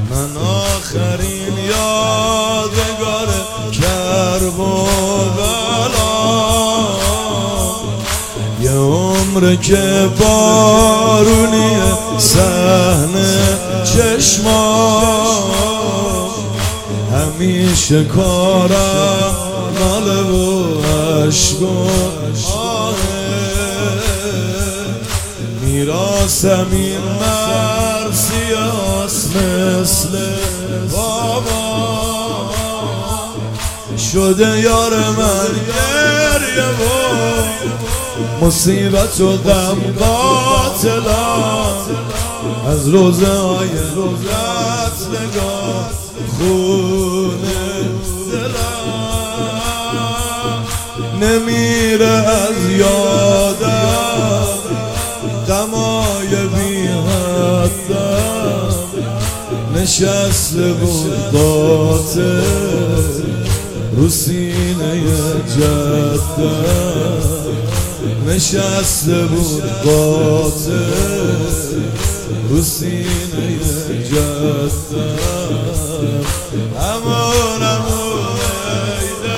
من آخرین یادگار کربلا، یه عمر که بارونیه صحنه چشمام، همیشه کارم ناله و عشق و آهه، میراثم این مرثیه‌هاست مثل بابا، شده یار من گریه و مصیبت و غم قاتلم، از روزه های قتلگاه خونه دلم، نمیره از یادم غمای بی حدم، نشسته بود قاتل رو سینه جدم، نشسته بود قاتل رو سینه جدم، امان امان ایده.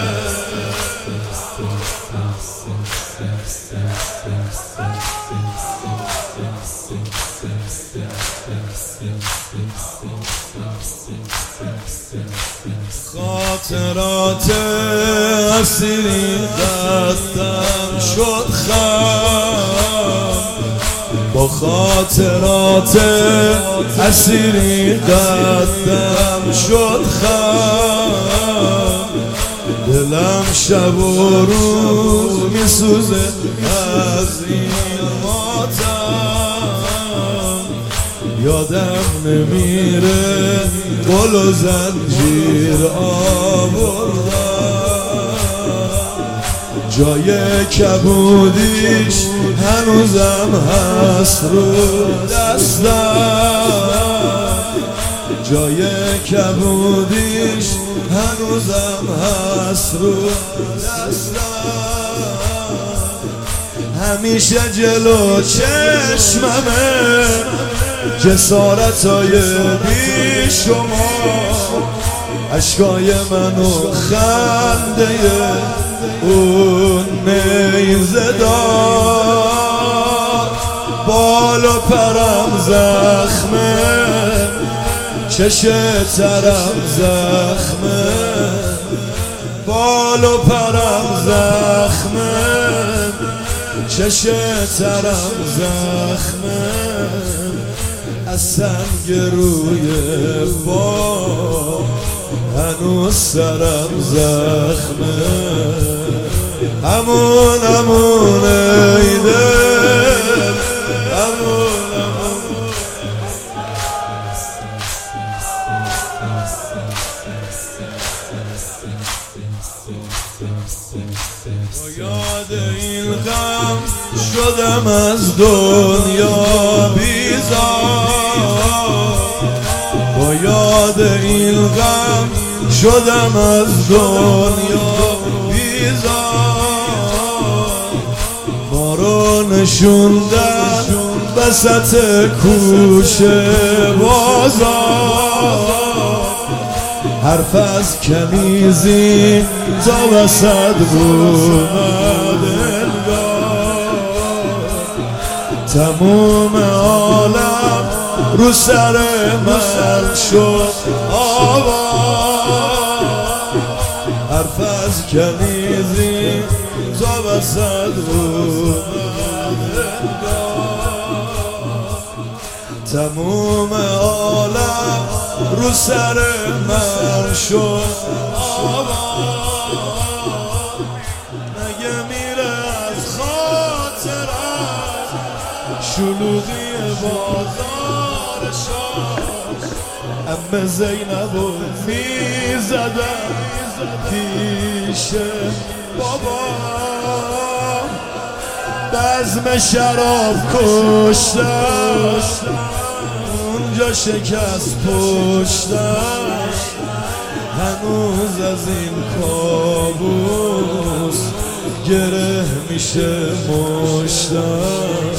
خاطرات اسیری قدم شد خم، با خاطرات اسیری قدم شد خم، دلم شب و روز میسوزه از این ماتم، یادم نمیره گل و زنجیر آوردم، جای کبودیش هنوزم هست رو دستم، جای کبودیش هنوزم هست رو دستم، همیشه جلو چشممه جسارتای بی شما، عشقای منو خنده اون نیزه دار، بال و پرم زخمه، چشه ترم زخمه، بال و پرم زخمه، چشه ترم زخمه، از سنگ روی با هنوز سرم زخمه، امون امون ای دل، امون امون. با یاد این غم شدم از دنیا بیزار، با یاد این غم شدم از دنیا بیزار، ما رو نشوندن وسط کوچه بازار، حرف از کنیزی تا وسط اومد انگار، تموم عالم رو سر من شد آوار، حرف از کنیزی تا وسط اومد انگار، تموم عالم رو سر من شد آوار، مگه میره از خاطرم شلوغی بازار شاه، عمه زینبو میزدم پیش بابا، بزم شراب کشتم اونجا شکست پشتم، هنوز از این کابوس گره میشه مشتم،